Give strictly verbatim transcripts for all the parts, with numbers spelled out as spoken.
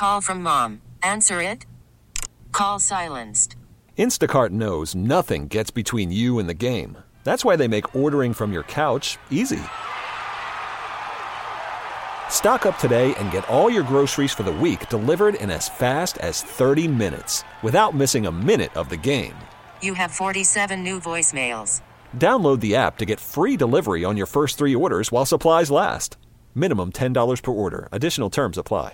Call from mom. Answer it. Call silenced. Instacart knows nothing gets between you and the game. That's why they make ordering from your couch easy. Stock up today and get all your groceries for the week delivered in as fast as thirty minutes without missing a minute of the game. You have forty-seven new voicemails. Download the app to get free delivery on your first three orders while supplies last. Minimum ten dollars per order. Additional terms apply.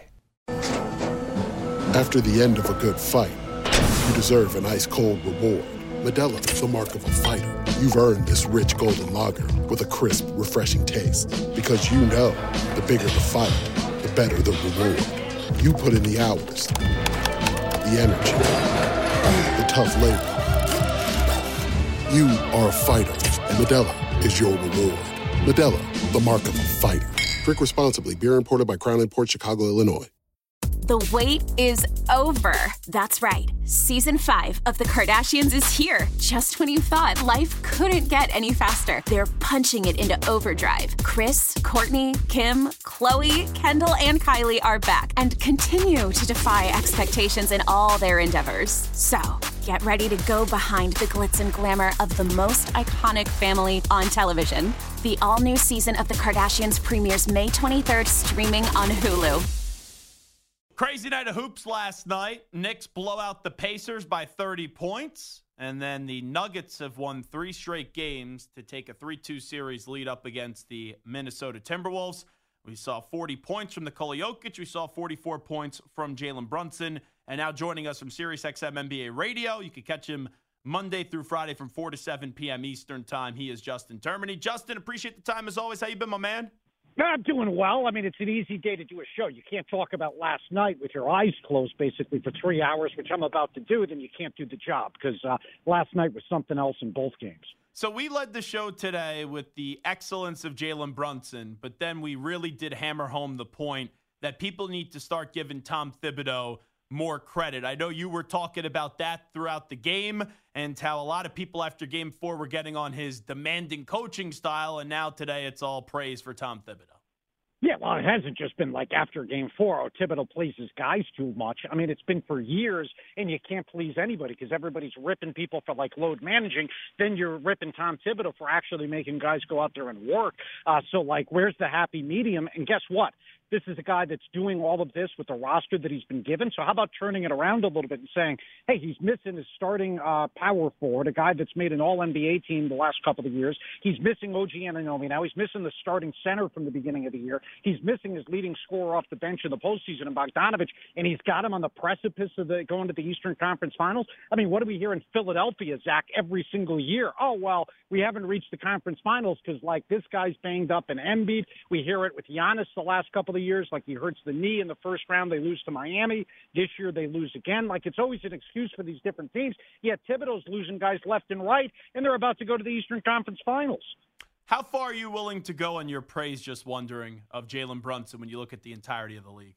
After the end of a good fight, you deserve an ice-cold reward. Modelo is the mark of a fighter. You've earned this rich golden lager with a crisp, refreshing taste. Because you know, the bigger the fight, the better the reward. You put in the hours, the energy, the tough labor. You are a fighter, and Modelo is your reward. Modelo, the mark of a fighter. Drink responsibly. Beer imported by Crown Imports, Chicago, Illinois. The wait is over. That's right. Season five of The Kardashians is here. Just when you thought life couldn't get any faster, they're punching it into overdrive. Kris, Kourtney, Kim, Khloe, Kendall, and Kylie are back and continue to defy expectations in all their endeavors. So, get ready to go behind the glitz and glamour of the most iconic family on television. The all-new season of The Kardashians premieres May twenty-third, streaming on Hulu. Crazy night of hoops last night. Knicks blow out the Pacers by thirty points. And then the Nuggets have won three straight games to take a three two series lead up against the Minnesota Timberwolves. We saw forty points from Nikola Jokic. We saw forty-four points from Jalen Brunson. And now joining us from SiriusXM N B A Radio, you can catch him Monday through Friday from four to seven p.m. Eastern time. He is Justin Termini. Justin, appreciate the time as always. How you been, my man? I'm doing well. I mean, it's an easy day to do a show. You can't talk about last night with your eyes closed basically for three hours, which I'm about to do, then you can't do the job because uh, last night was something else in both games. So we led the show today with the excellence of Jalen Brunson, but then we really did hammer home the point that people need to start giving Tom Thibodeau more credit. I know you were talking about that throughout the game and how a lot of people after game four were getting on his demanding coaching style, and now today it's all praise for Tom Thibodeau. Yeah, well, it hasn't just been like after game four, oh, Thibodeau pleases guys too much. I mean, it's been for years, and you can't please anybody because everybody's ripping people for, like, load managing. Then you're ripping Tom Thibodeau for actually making guys go out there and work. Uh, so, like, where's the happy medium? And guess what? This is a guy that's doing all of this with the roster that he's been given. So how about turning it around a little bit and saying, hey, he's missing his starting uh, power forward, a guy that's made an all N B A team the last couple of years. He's missing O G Anunoby now. He's missing the starting center from the beginning of the year. He's missing his leading scorer off the bench in the postseason in Bogdanovich, and he's got him on the precipice of the, going to the Eastern Conference Finals. I mean, what do we hear in Philadelphia, Zach, every single year? Oh, well, we haven't reached the conference finals because, like, this guy's banged up in Embiid. We hear it with Giannis the last couple of years, like he hurts the knee in the first round, they lose to Miami. This year they lose again. Like, it's always an excuse for these different teams. Yet Thibodeau's losing guys left and right, and they're about to go to the Eastern Conference Finals. How far are you willing to go on your praise, just wondering, of Jalen Brunson when you look at the entirety of the league?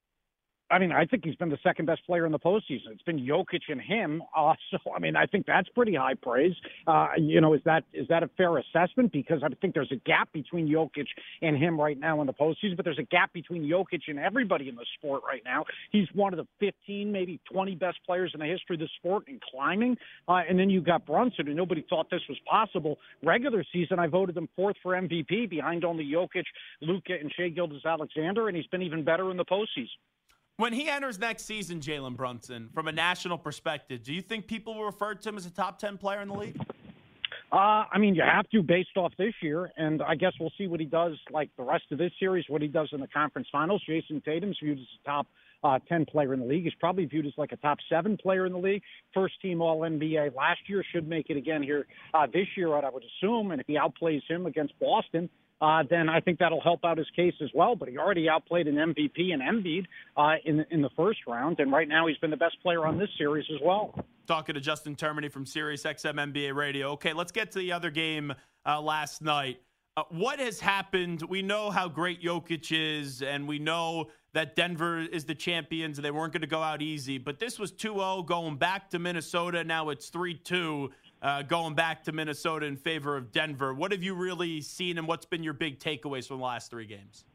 I mean, I think he's been the second best player in the postseason. It's been Jokic and him. Uh, so, I mean, I think that's pretty high praise. Uh, you know, is that is that a fair assessment? Because I think there's a gap between Jokic and him right now in the postseason, but there's a gap between Jokic and everybody in the sport right now. He's one of the fifteen, maybe twenty best players in the history of the sport and climbing. Uh, and then you got Brunson, and nobody thought this was possible. Regular season, I voted him fourth for M V P behind only Jokic, Luka, and Shai Gilgeous-Alexander, and he's been even better in the postseason. When he enters next season, Jalen Brunson, from a national perspective, do you think people will refer to him as a top ten player in the league? Uh, I mean, you have to based off this year, and I guess we'll see what he does like the rest of this series, what he does in the conference finals. Jason Tatum's viewed as a top uh, ten player in the league. He's probably viewed as like a top seven player in the league. First team All N B A last year, should make it again here uh, this year, I would assume. And if he outplays him against Boston, Uh, then I think that'll help out his case as well. But he already outplayed an M V P and Embiid uh, in, in the first round, and right now he's been the best player on this series as well. Talking to Justin Termini from SiriusXM N B A Radio. Okay, let's get to the other game uh, last night. Uh, what has happened? We know how great Jokic is, and we know that Denver is the champions, and they weren't going to go out easy. But this was two oh going back to Minnesota. Now it's three two. Uh, going back to Minnesota in favor of Denver. What have you really seen, and what's been your big takeaways from the last three games?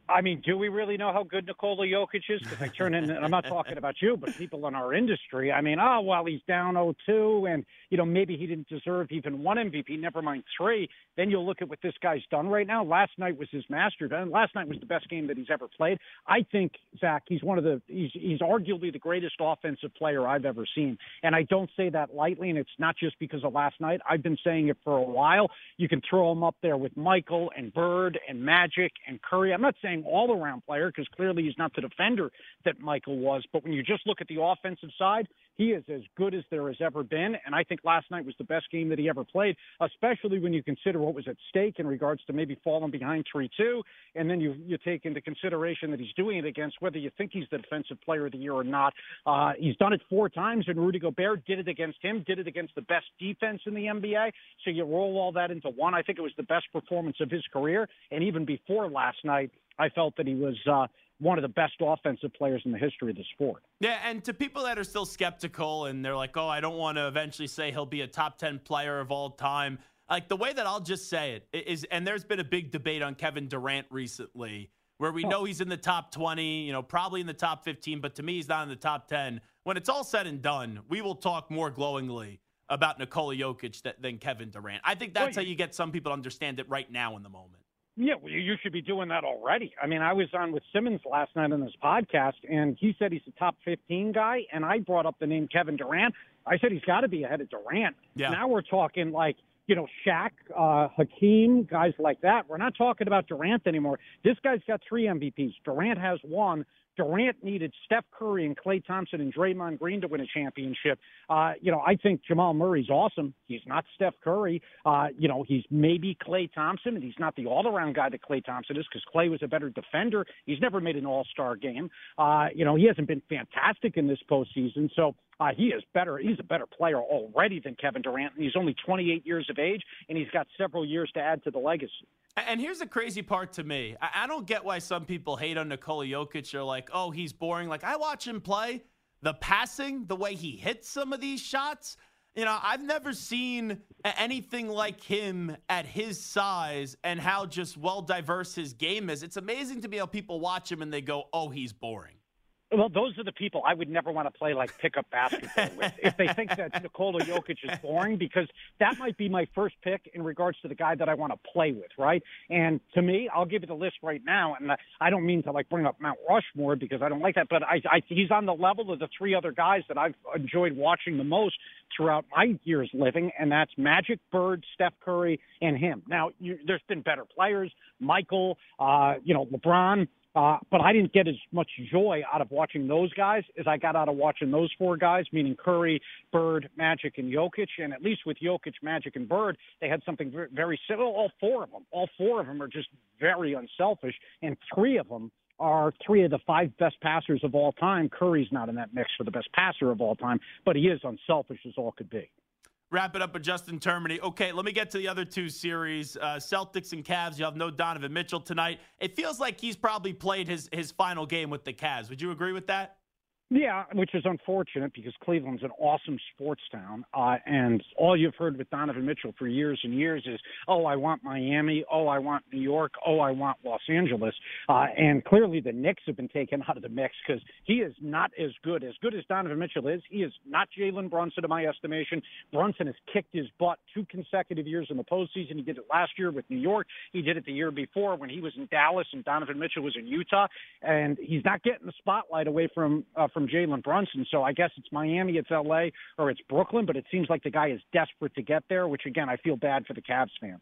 I mean, do we really know how good Nikola Jokic is? Because I turn in, and I'm not talking about you, but people in our industry. I mean, oh, well, he's down oh two, and, you know, maybe he didn't deserve even one M V P, never mind three. Then you'll look at what this guy's done right now. Last night was his master. Last night was the best game that he's ever played. I think, Zach, he's one of the, he's, he's arguably the greatest offensive player I've ever seen. And I don't say that lightly, and it's not just because of last night. I've been saying it for a while. You can throw him up there with Michael and Bird and Magic and Curry. I'm not saying all-around player, because clearly he's not the defender that Michael was. But when you just look at the offensive side, he is as good as there has ever been. And I think last night was the best game that he ever played, especially when you consider what was at stake in regards to maybe falling behind three two. And then you, you take into consideration that he's doing it against whether you think he's the defensive player of the year or not. Uh, he's done it four times, and Rudy Gobert did it against him, did it against the best defense in the N B A. So you roll all that into one. I think it was the best performance of his career. And even before last night, I felt that he was uh, one of the best offensive players in the history of the sport. Yeah, and to people that are still skeptical and they're like, oh, I don't want to eventually say he'll be a top ten player of all time. Like, the way that I'll just say it is, and there's been a big debate on Kevin Durant recently where we know he's in the top twenty, you know, probably in the top fifteen, but to me, he's not in the top ten. When it's all said and done, we will talk more glowingly about Nikola Jokic th- than Kevin Durant. I think that's how you get some people to understand it right now in the moment. Yeah, well, you should be doing that already. I mean, I was on with Simmons last night on this podcast, and he said he's a top fifteen guy, and I brought up the name Kevin Durant. I said he's got to be ahead of Durant. Yeah. Now we're talking like, you know, Shaq, uh, Hakeem, guys like that. We're not talking about Durant anymore. This guy's got three M V Ps. Durant has one. Durant needed Steph Curry and Klay Thompson and Draymond Green to win a championship. Uh, you know, I think Jamal Murray's awesome. He's not Steph Curry. Uh, you know, he's maybe Klay Thompson, and he's not the all-around guy that Klay Thompson is, because Klay was a better defender. He's never made an all-star game. Uh, you know, he hasn't been fantastic in this postseason. So uh, he is better. He's a better player already than Kevin Durant. And he's only twenty-eight years of age, and he's got several years to add to the legacy. And here's the crazy part to me. I don't get why some people hate on Nikola Jokic. They're like, oh, he's boring. Like, I watch him play. The passing, the way he hits some of these shots, you know, I've never seen anything like him at his size and how just well diverse his game is. It's amazing to me how people watch him and they go, oh, he's boring. Well, those are the people I would never want to play like pickup basketball with if they think that Nikola Jokic is boring, because that might be my first pick in regards to the guy that I want to play with, right? And to me, I'll give you the list right now, and I don't mean to like bring up Mount Rushmore because I don't like that, but I, I he's on the level of the three other guys that I've enjoyed watching the most throughout my years living, and that's Magic, Bird, Steph Curry, and him. Now, you, there's been better players, Michael, uh, you know, LeBron. Uh, but I didn't get as much joy out of watching those guys as I got out of watching those four guys, meaning Curry, Bird, Magic, and Jokic. And at least with Jokic, Magic, and Bird, they had something very, very similar. All four of them. All four of them are just very unselfish. And three of them are three of the five best passers of all time. Curry's not in that mix for the best passer of all time, but he is unselfish as all could be. Wrap it up with Justin Termini. Okay, let me get to the other two series. Uh, Celtics and Cavs. You have no Donovan Mitchell tonight. It feels like he's probably played his, his final game with the Cavs. Would you agree with that? Yeah, which is unfortunate because Cleveland's an awesome sports town. Uh, and all you've heard with Donovan Mitchell for years and years is, oh, I want Miami. Oh, I want New York. Oh, I want Los Angeles. Uh, and clearly the Knicks have been taken out of the mix because he is not as good. As good as Donovan Mitchell is, he is not Jalen Brunson in my estimation. Brunson has kicked his butt two consecutive years in the postseason. He did it last year with New York. He did it the year before when he was in Dallas and Donovan Mitchell was in Utah. And he's not getting the spotlight away from uh, from Jalen Brunson. So I guess it's Miami, it's L A, or it's Brooklyn, but it seems like the guy is desperate to get there, which, again, I feel bad for the Cavs fans.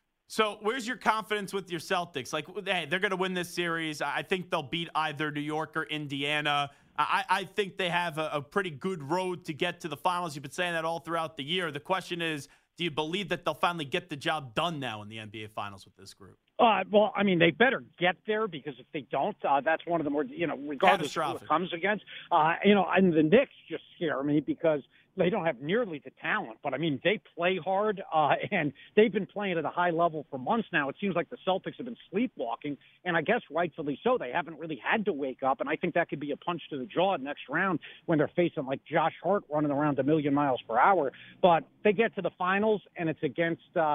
So where's your confidence with your Celtics? Like, hey, they're going to win this series. I think they'll beat either New York or Indiana. I, I think they have a, a pretty good road to get to the finals. You've been saying that all throughout the year. The question is, do you believe that they'll finally get the job done now in the N B A Finals with this group? Uh, well, I mean, they better get there because if they don't, uh, that's one of the more, you know, regardless of who it comes against. Uh, you know, and the Knicks just scare me because they don't have nearly the talent. But, I mean, they play hard, uh, and they've been playing at a high level for months now. It seems like the Celtics have been sleepwalking, and I guess rightfully so. They haven't really had to wake up, and I think that could be a punch to the jaw next round when they're facing, like, Josh Hart running around a million miles per hour. But they get to the finals, and it's against uh, –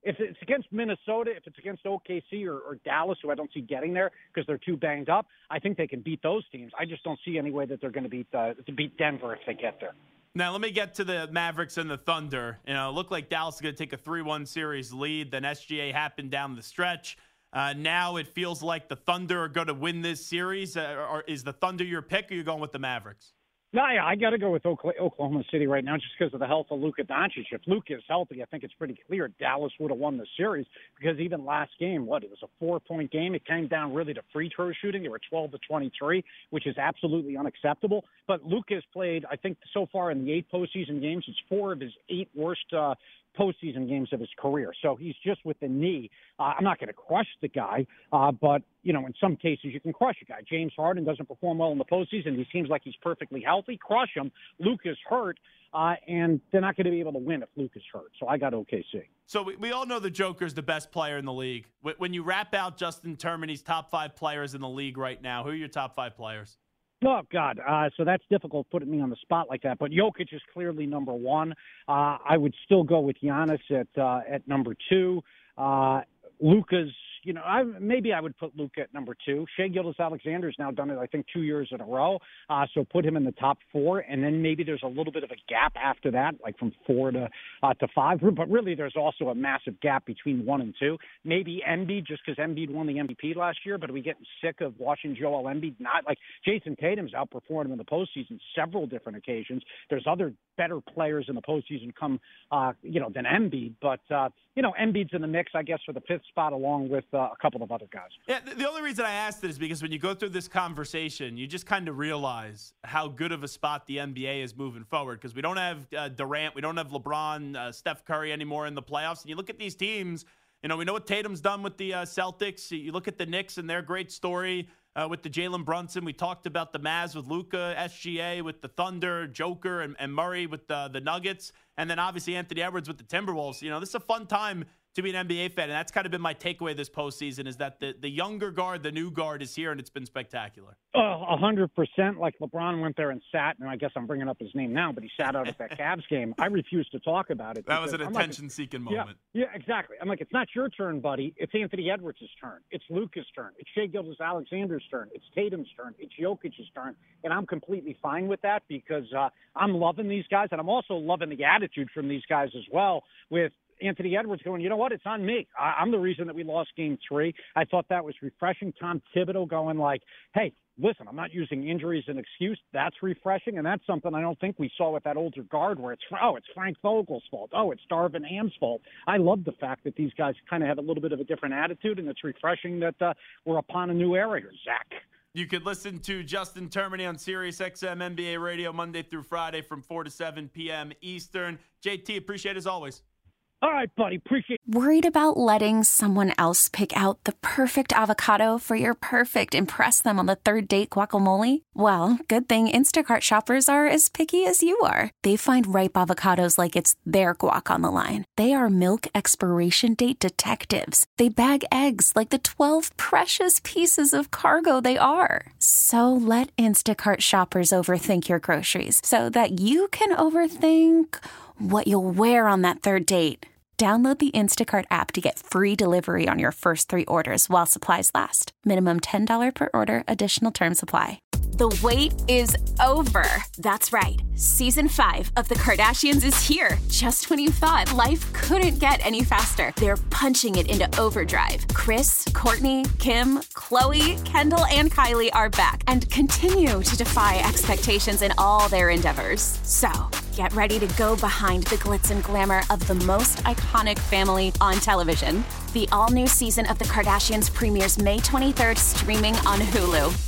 If it's against Minnesota, if it's against O K C or, or Dallas, who I don't see getting there because they're too banged up, I think they can beat those teams. I just don't see any way that they're going to beat uh, to beat Denver if they get there. Now, let me get to the Mavericks and the Thunder. You know, it looked like Dallas is going to take a three one series lead. Then S G A happened down the stretch. Uh, now it feels like the Thunder are going to win this series. Uh, or is the Thunder your pick, or are you going with the Mavericks? No, yeah, I got to go with Oklahoma City right now just because of the health of Luka Doncic. If Luka is healthy, I think it's pretty clear Dallas would have won the series because even last game, what, it was a four-point game. It came down really to free throw shooting. They were twelve to twenty-three, which is absolutely unacceptable. But Luka has played, I think, so far in the eight postseason games, it's four of his eight worst uh, postseason games of his career. So he's just with the knee. Uh, I'm not going to crush the guy, uh, but, you know, in some cases you can crush a guy. James Harden doesn't perform well in the postseason. He seems like he's perfectly healthy. Crush him. Luka's hurt, uh, and they're not going to be able to win if Luka's hurt. So I got O K C. So we, we all know the Joker's the best player in the league. When you wrap out Justin Termine's top five players in the league right now, who are your top five players? Oh, God. Uh, so that's difficult putting me on the spot like that. But Jokic is clearly number one. Uh, I would still go with Giannis at uh, at number two. Uh, Luka's, you know, I, maybe I would put Luka at number two. Shai Gilgeous-Alexander's now done it, I think, two years in a row. Uh, so put him in the top four. And then maybe there's a little bit of a gap after that, like from four to uh, to five. But really, there's also a massive gap between one and two. Maybe Embiid, just because Embiid won the M V P last year. But are we getting sick of watching Joel Embiid? Not like Jason Tatum's outperformed him in the postseason several different occasions. There's other better players in the postseason come, uh, you know, than Embiid. But, uh, you know, Embiid's in the mix, I guess, for the fifth spot along with uh, a couple of other guys. Yeah, the only reason I asked it is because when you go through this conversation, you just kind of realize how good of a spot the N B A is moving forward because we don't have uh, Durant, we don't have LeBron, uh, Steph Curry anymore in the playoffs. And you look at these teams, you know, we know what Tatum's done with the uh, Celtics. You look at the Knicks and their great story uh, with the Jalen Brunson. We talked about the Mavs with Luka, S G A with the Thunder, Joker, and, and Murray with the, the Nuggets. And then obviously Anthony Edwards with the Timberwolves. You know, this is a fun time to be an N B A fan, and that's kind of been my takeaway this postseason is that the, the younger guard, the new guard is here, and it's been spectacular. Oh, a hundred percent. Like LeBron went there and sat, and I guess I'm bringing up his name now, but he sat out at that Cavs game. I refuse to talk about it. That was an attention-seeking like, moment. Yeah, yeah, exactly. I'm like, it's not your turn, buddy. It's Anthony Edwards' turn. It's Luka's turn. It's Shai Gilgeous-Alexander's turn. It's Tatum's turn. It's Jokic's turn, and I'm completely fine with that because uh, I'm loving these guys, and I'm also loving the attitude from these guys as well with Anthony Edwards going, you know what, it's on me. I, I'm the reason that we lost game three. I thought that was refreshing. Tom Thibodeau going like, hey, listen, I'm not using injuries as an excuse. That's refreshing, and that's something I don't think we saw with that older guard where it's, oh, it's Frank Vogel's fault. Oh, it's Darvin Ham's fault. I love the fact that these guys kind of have a little bit of a different attitude, and it's refreshing that uh, we're upon a new era here, Zach. You could listen to Justin Termine on Sirius X M N B A Radio Monday through Friday from four to seven p.m. Eastern. J T, appreciate it as always. All right, buddy. Appreciate it. Worried about letting someone else pick out the perfect avocado for your perfect impress them on the third date guacamole? Well, good thing Instacart shoppers are as picky as you are. They find ripe avocados like it's their guac on the line. They are milk expiration date detectives. They bag eggs like the twelve precious pieces of cargo they are. So let Instacart shoppers overthink your groceries so that you can overthink what you'll wear on that third date. Download the Instacart app to get free delivery on your first three orders while supplies last. Minimum ten dollars per order. Additional terms apply. The wait is over. That's right. Season five of The Kardashians is here. Just when you thought life couldn't get any faster, they're punching it into overdrive. Kris, Kourtney, Kim, Khloe, Kendall, and Kylie are back and continue to defy expectations in all their endeavors. So, get ready to go behind the glitz and glamour of the most iconic family on television. The all-new season of The Kardashians premieres May twenty-third, streaming on Hulu.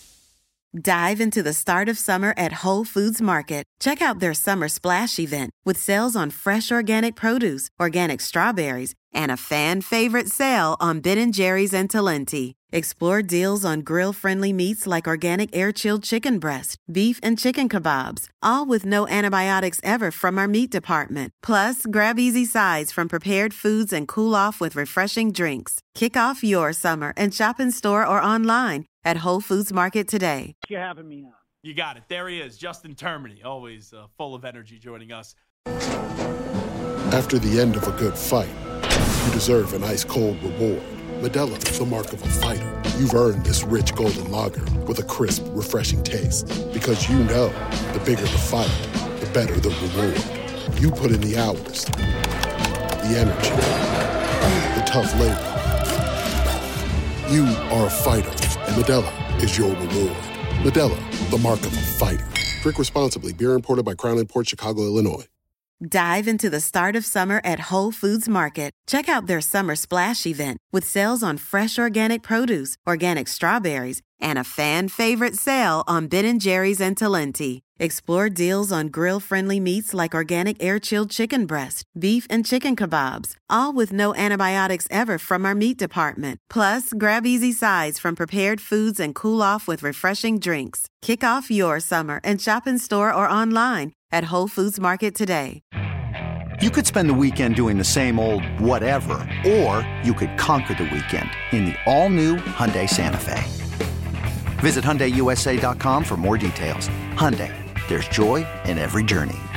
Dive into the start of summer at Whole Foods Market. Check out their Summer Splash event with sales on fresh organic produce, organic strawberries, and a fan-favorite sale on Ben and Jerry's and Talenti. Explore deals on grill-friendly meats like organic air-chilled chicken breast, beef and chicken kebabs, all with no antibiotics ever from our meat department. Plus, grab easy sides from prepared foods and cool off with refreshing drinks. Kick off your summer and shop in store or online at Whole Foods Market today. You having me on? You got it. There he is, Justin Termine, always uh, full of energy joining us. After the end of a good fight, you deserve an ice-cold reward. Modelo, the mark of a fighter. You've earned this rich golden lager with a crisp, refreshing taste. Because you know, the bigger the fight, the better the reward. You put in the hours, the energy, the tough labor. You are a fighter, and Modelo is your reward. Modelo, the mark of a fighter. Drink responsibly. Beer imported by Crown Imports, Chicago, Illinois. Dive into the start of summer at Whole Foods Market. Check out their Summer Splash event with sales on fresh organic produce, organic strawberries, and a fan-favorite sale on Ben and Jerry's and Talenti. Explore deals on grill-friendly meats like organic air-chilled chicken breast, beef and chicken kebabs, all with no antibiotics ever from our meat department. Plus, grab easy sides from prepared foods and cool off with refreshing drinks. Kick off your summer and shop in store or online at Whole Foods Market today. You could spend the weekend doing the same old whatever, or you could conquer the weekend in the all-new Hyundai Santa Fe. Visit Hyundai U S A dot com for more details. Hyundai, there's joy in every journey.